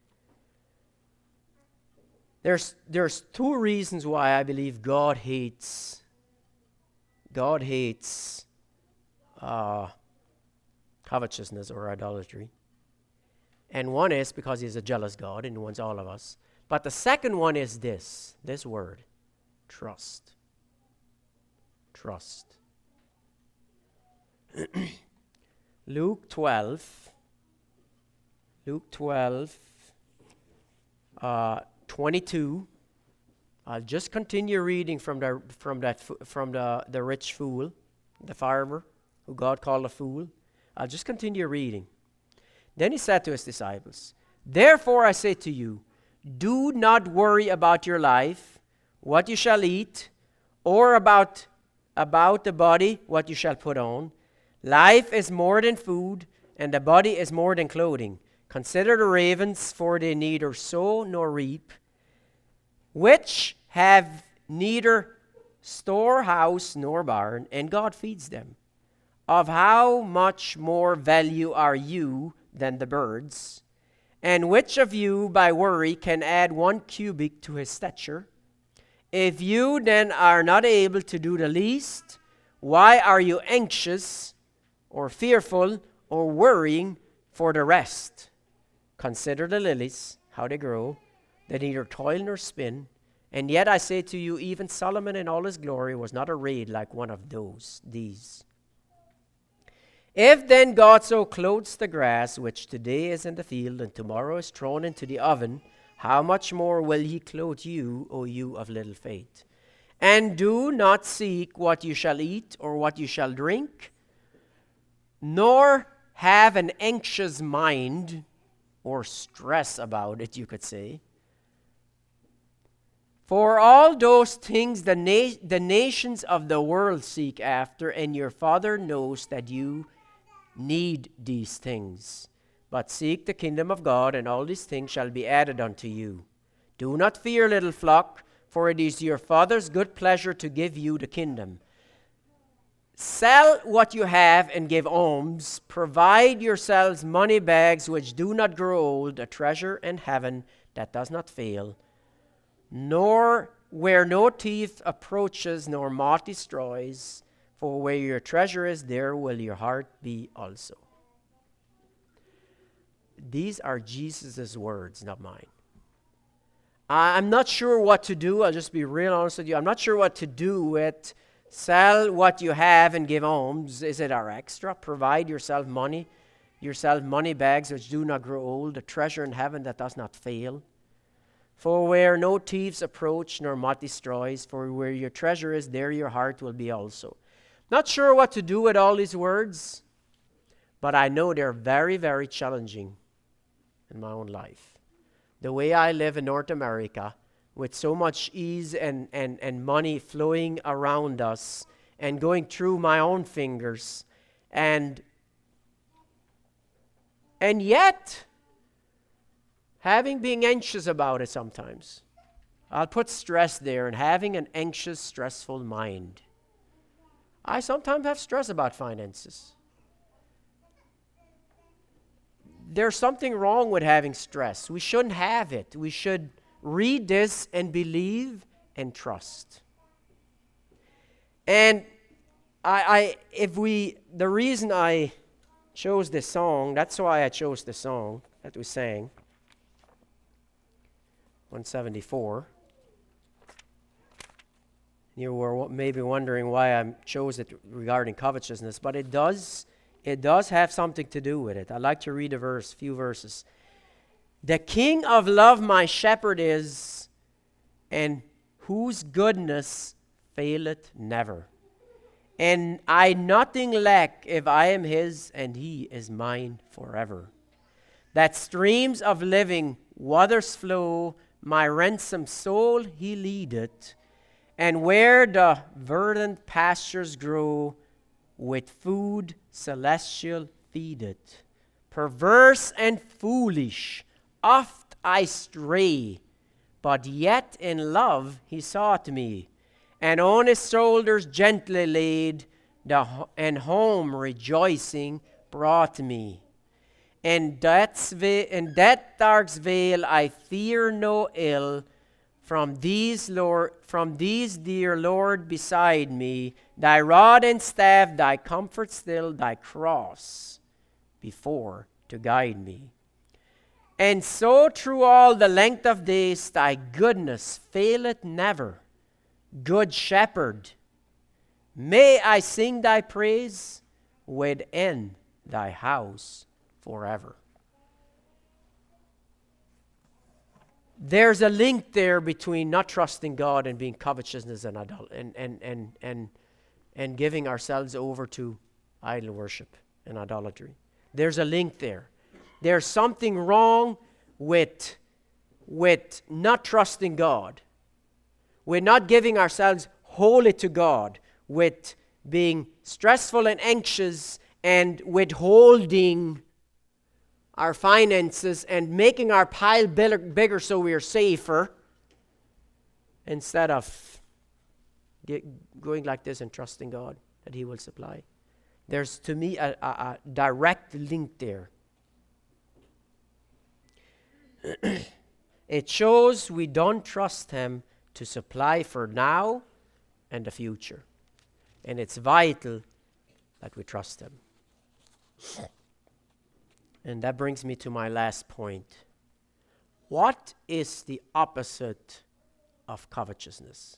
There's, there's two reasons why I believe God hates, God hates uh, covetousness or idolatry. And one is because He's a jealous God and He wants all of us. But the second one is this, this word, trust. Trust. Luke twelve, Luke twelve, uh, twenty-two. I'll just continue reading from the from that from the the rich fool, the farmer, who God called a fool. I'll just continue reading. Then He said to His disciples, "Therefore I say to you, do not worry about your life, what you shall eat, or about about the body, what you shall put on. Life is more than food, and the body is more than clothing. Consider the ravens, for they neither sow nor reap, which have neither storehouse nor barn, and God feeds them. Of how much more value are you than the birds? And which of you by worry can add one cubit to his stature? If you then are not able to do the least, why are you anxious or fearful or worrying for the rest? Consider the lilies, how they grow. They neither toil nor spin. And yet I say to you, even Solomon in all his glory was not arrayed like one of those, these. If then God so clothes the grass, which today is in the field and tomorrow is thrown into the oven, how much more will He clothe you, O you of little faith? And do not seek what you shall eat or what you shall drink, nor have an anxious mind, or stress about it, you could say. For all those things the, na- the nations of the world seek after, and your Father knows that you need these things. But seek the kingdom of God, and all these things shall be added unto you. Do not fear, little flock, for it is your Father's good pleasure to give you the kingdom. Sell what you have and give alms. Provide yourselves money bags which do not grow old, a treasure in heaven that does not fail, nor where no thief approaches nor moth destroys. For where your treasure is, there will your heart be also." These are Jesus' words, not mine. I'm not sure what to do. I'll just be real honest with you. I'm not sure what to do with sell what you have and give alms. Is it our extra? Provide yourself money, yourself money bags which do not grow old, a treasure in heaven that does not fail. For where no thieves approach nor moth destroys, for where your treasure is, there your heart will be also. Not sure what to do with all these words, but I know they're very, very challenging in my own life. The way I live in North America, with so much ease and, and, and money flowing around us and going through my own fingers, and and yet having being anxious about it sometimes. I'll put stress there, and having an anxious, stressful mind. I sometimes have stress about finances. There's something wrong with having stress. We shouldn't have it. We should read this and believe and trust. And I, I, if we, the reason I chose this song, that's why I chose the song that we sang, one seventy-four. You were maybe wondering why I chose it regarding covetousness, but it does, it does have something to do with it. I'd like to read a verse, few verses. The King of love my shepherd is, and whose goodness faileth never. And I nothing lack if I am his, and he is mine forever. That streams of living waters flow, my ransomed soul he leadeth, and where the verdant pastures grow, with food celestial feedeth. Perverse and foolish, oft I stray, but yet in love he sought me, and on his shoulders gently laid, the ho- and home rejoicing brought me. In death's va- in that dark's veil I fear no ill, from these Lord, from these dear Lord beside me, thy rod and staff, thy comfort still, thy cross before to guide me. And so through all the length of days, thy goodness faileth never. Good shepherd, may I sing thy praise within thy house forever. There's a link there between not trusting God and being covetousness and idol- and, and, and, and, and giving ourselves over to idol worship and idolatry. There's a link there. There's something wrong with, with not trusting God. We're not giving ourselves wholly to God, with being stressful and anxious and withholding our finances and making our pile bigger so we are safer, instead of get, going like this and trusting God that he will supply. There's, to me, a, a, a direct link there. It shows we don't trust him to supply for now and the future. And it's vital that we trust him. And that brings me to my last point. What is the opposite of covetousness?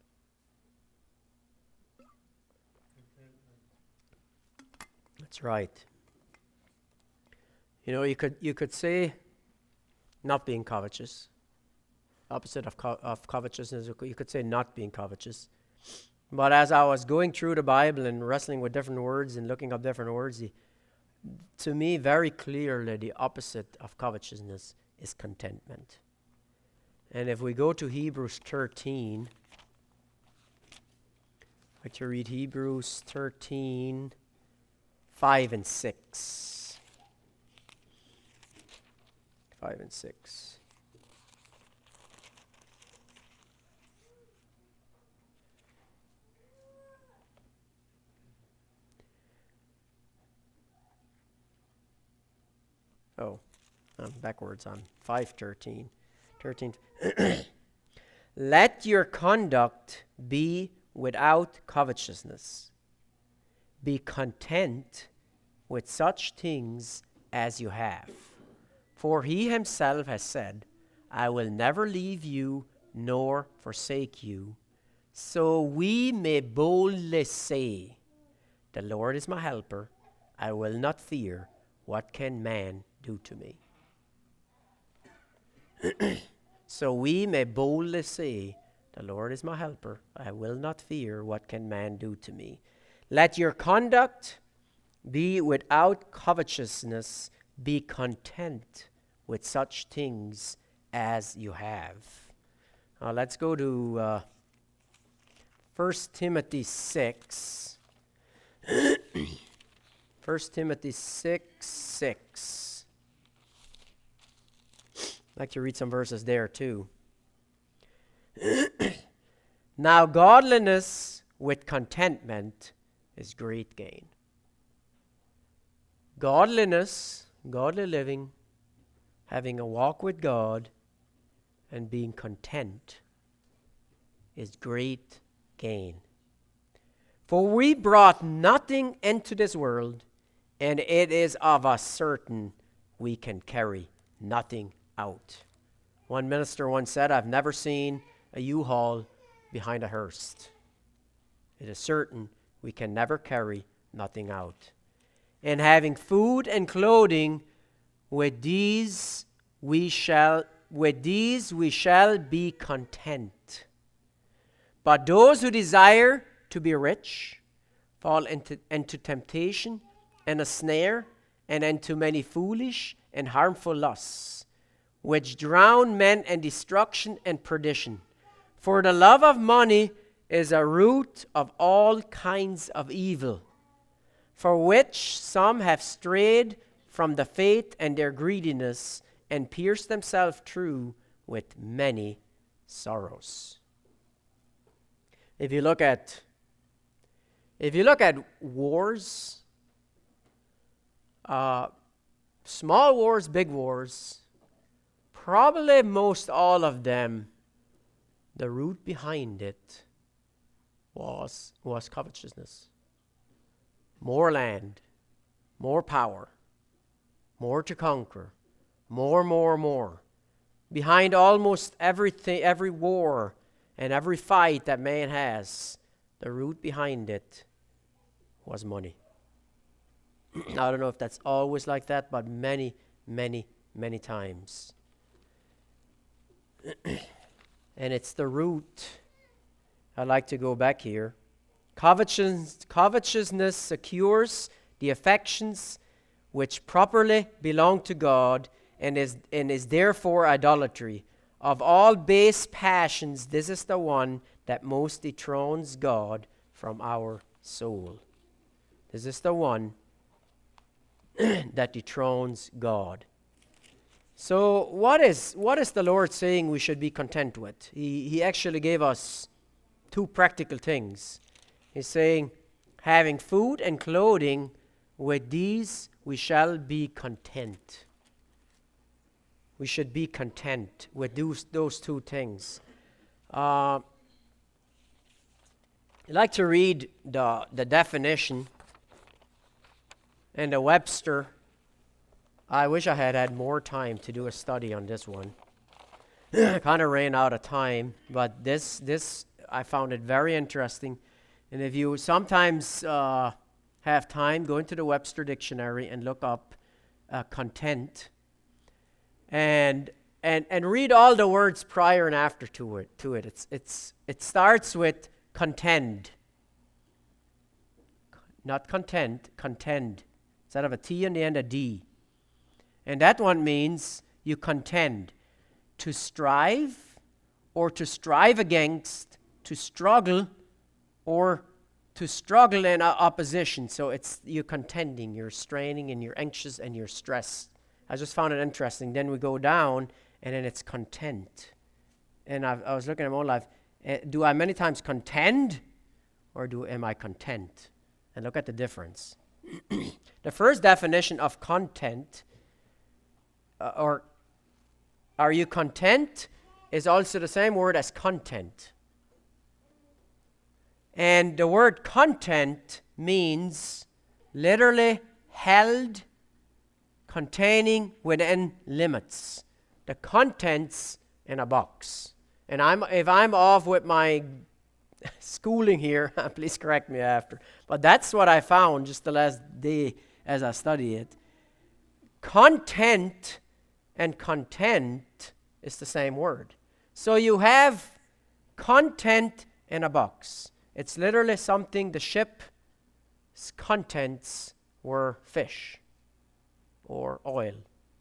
That's right. You know, you could you could say not being covetous. Opposite of, co- of covetousness, you could say not being covetous. But as I was going through the Bible and wrestling with different words and looking up different words, the, to me, very clearly, the opposite of covetousness is contentment. And if we go to Hebrews thirteen, I'd like to read Hebrews thirteen, five and six. five and six. Oh, I'm backwards on five thirteen. thirteen. Let your conduct be without covetousness. Be content with such things as you have. For he himself has said, I will never leave you nor forsake you. So we may boldly say, the Lord is my helper. I will not fear. What can man do to me? So we may boldly say, the Lord is my helper. I will not fear. What can man do to me? Let your conduct be without covetousness. Be content with such things as you have. Now let's go to uh, First Timothy six. First Timothy six, six. I'd like to read some verses there too. Now godliness with contentment is great gain. Godliness, godly living, having a walk with God, and being content is great gain. For we brought nothing into this world, and it is of a certain we can carry nothing out. One minister once said, I've never seen a U-Haul behind a hearse. It is certain we can never carry nothing out. And having food and clothing, with these we shall with these we shall be content. But those who desire to be rich fall into, into temptation and a snare, and into many foolish and harmful lusts, which drown men in destruction and perdition. For the love of money is a root of all kinds of evil, for which some have strayed from the faith and their greediness, and pierced themselves through with many sorrows. If you look at if you look at wars, uh, small wars, big wars, probably most all of them, the root behind it was was covetousness. More land, more power, more to conquer, more, more, more. Behind almost everything, every war and every fight that man has, the root behind it was money. I don't know if that's always like that, but many, many, many times. And it's the root. I'd like to go back here. Covetousness, covetousness secures the affections which properly belong to God, and is and is therefore idolatry. Of all base passions, this is the one that most dethrones God from our soul. This is the one that dethrones God. So what is what is the Lord saying we should be content with? He, he actually gave us two practical things. He's saying, having food and clothing, with these we shall be content. We should be content with those, those two things. Uh, I'd like to read the, the definition in the Webster. I wish I had had more time to do a study on this one. I kind of ran out of time, but this this I found it very interesting. And if you sometimes uh, have time, go into the Webster Dictionary and look up uh, content, and and and read all the words prior and after to it. To it, it's it's it starts with contend, not content, contend. Instead of a T in the end, a D. And that one means you contend, to strive or to strive against, to struggle or to struggle in opposition. So it's you're contending, you're straining, and you're anxious and you're stressed. I just found it interesting. Then we go down, and then it's content. And I've, I was looking at my own life. Uh, do I many times contend, or do am I content? And look at the difference. The first definition of content, uh, or are you content, is also the same word as content. And the word content means literally held, containing within limits. The contents in a box. And I'm if I'm off with my schooling here, please correct me after. But that's what I found just the last day as I studied it. Content and content is the same word. So you have content in a box. It's literally something, the ship's contents were fish or oil.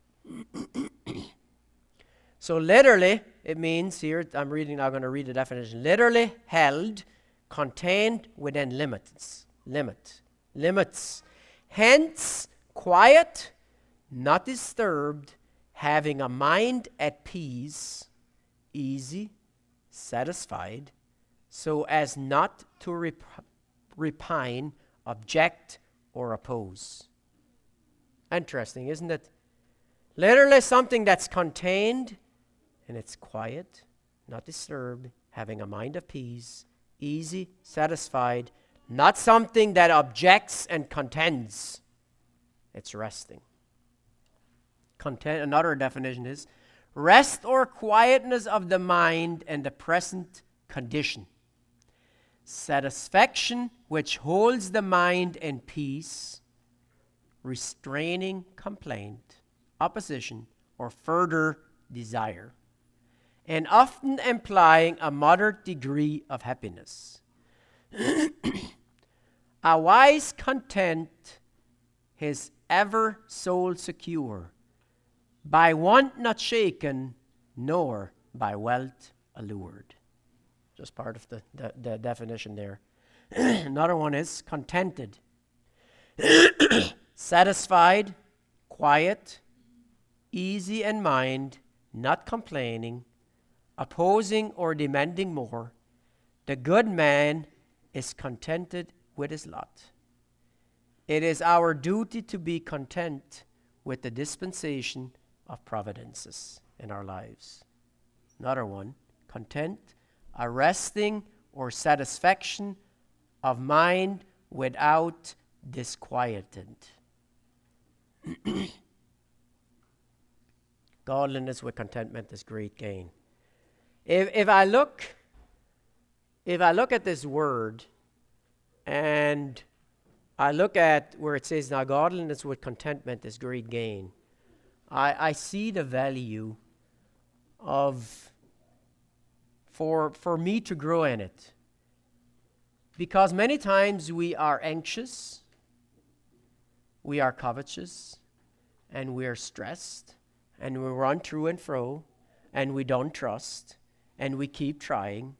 So literally, it means here, I'm reading, I'm going to read the definition. Literally held, contained within limits. Limit. Limits. Hence, quiet, not disturbed, having a mind at peace, easy, satisfied, so as not to rep- repine, object, or oppose. Interesting, isn't it? Literally something that's contained and it's quiet, not disturbed, having a mind of peace, easy, satisfied, not something that objects and contends. It's resting. Content, another definition is rest or quietness of the mind and the present condition. Satisfaction which holds the mind in peace, restraining complaint, opposition, or further desire, and often implying a moderate degree of happiness. A wise content, his ever soul secure, by want not shaken, nor by wealth allured. Just part of the, the, the definition there. Another one is contented, satisfied, quiet, easy in mind, not complaining, opposing or demanding more. The good man is contented with his lot. It is our duty to be content with the dispensation of providences in our lives. Another one, content, a resting or satisfaction of mind without disquieted. Godliness with contentment is great gain. If if I look, if I look at this word, and I look at where it says, now godliness with contentment is great gain, I, I see the value of, for, for me to grow in it. Because many times we are anxious, we are covetous, and we are stressed, and we run through and fro, and we don't trust, and we keep trying.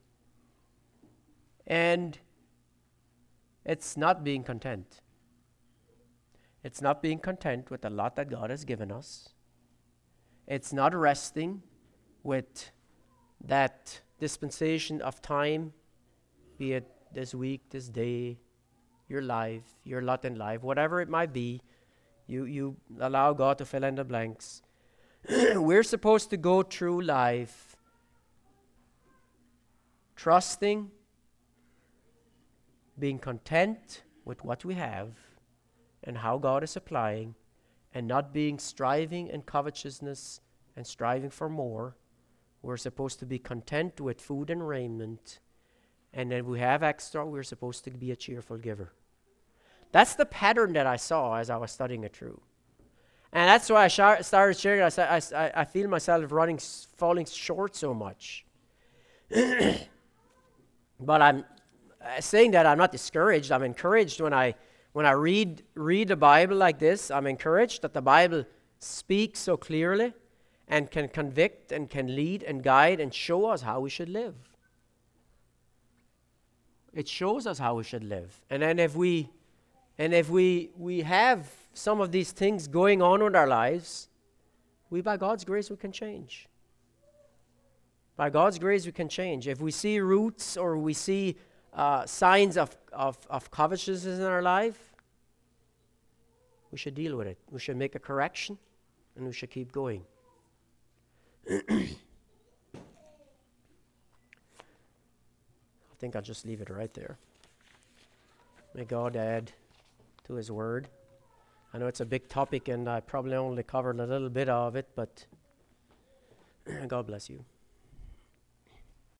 And it's not being content. It's not being content with the lot that God has given us. It's not resting with that dispensation of time, be it this week, this day, your life, your lot in life, whatever it might be. You, you allow God to fill in the blanks. We're supposed to go through life trusting, being content with what we have and how God is supplying, and not being striving and covetousness and striving for more. We're supposed to be content with food and raiment, and then we have extra, we're supposed to be a cheerful giver. That's the pattern that I saw as I was studying it through. And that's why I sh- started sharing. I, said, I, I feel myself running, falling short so much. But I'm uh, saying that I'm not discouraged. I'm encouraged when I when I read read the Bible like this. I'm encouraged that the Bible speaks so clearly and can convict and can lead and guide and show us how we should live. It shows us how we should live. And then if we and if we we have some of these things going on in our lives, we, by God's grace, we can change. By God's grace, we can change. If we see roots or we see uh, signs of, of, of covetousness in our life, we should deal with it. We should make a correction, and we should keep going. I think I'll just leave it right there. May God add to His Word. I know it's a big topic, and I probably only covered a little bit of it, but God bless you.